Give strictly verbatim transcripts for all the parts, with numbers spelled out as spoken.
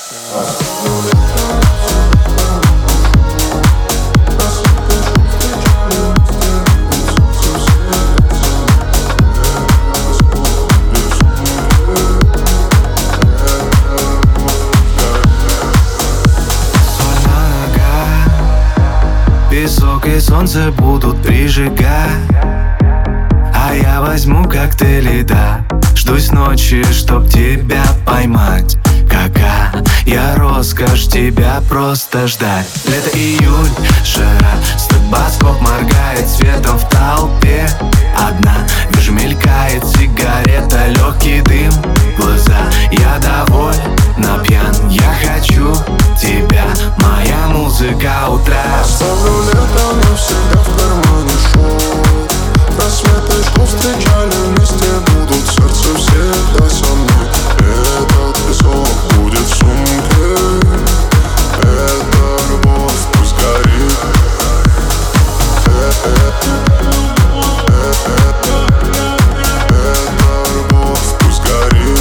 Песок и солнце будут прижигать, а я возьму коктейли, да. Ждусь ночи, чтоб тебя поймать. Какая роскошь тебя просто ждать. Лето, июнь, жара, стробоскоп моргает светом в толпе. Одна, вижу, мелькает сигарета, легкий дым, глаза. Я довольно пьян, я хочу тебя, моя музыка утра. Оставлю лето навсегда в кармане шоу. Рассветы, что встречали вместе, будут в сердце всегда со мной. Этот песок будет в сумке. Эта любовь пусть горит. Эта любовь пусть горит.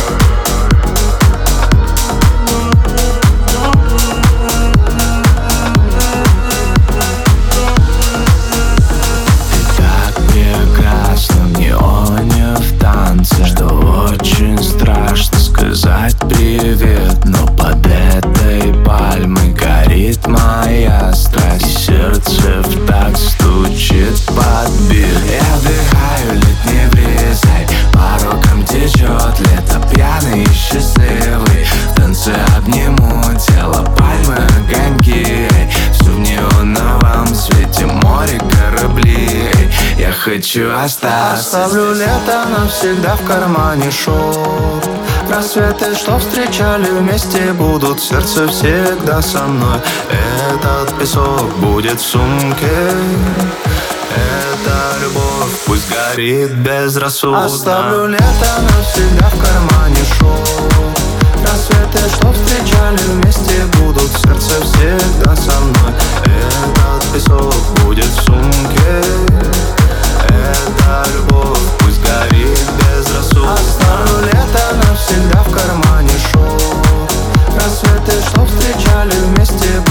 Что очень страшно сказать привет, но под этой пальмой горит моя страсть, и сердце в такт стучит под бит. Я вдыхаю летний бризай, по рукам течет лето, пьяный и счастливый. В танце обниму тело пальмы, огоньки, все в неоновом свете, море, корабли. Я хочу остаться. Оставлю лето навсегда в кармане шоу. Рассветы, что встречали вместе, будут в сердце всегда со мной. Этот песок будет в сумке. Эта любовь пусть горит безрассудно. Оставлю лето навсегда в кармане шоу. Рассветы, что встречали вместе, будут в сердце всегда со мной. Этот песок будет в сумке. Эта любовь пусть горит безрассудно. Оставлю лето навсегда в кармане шоу. Рассветы, что встречали вместе,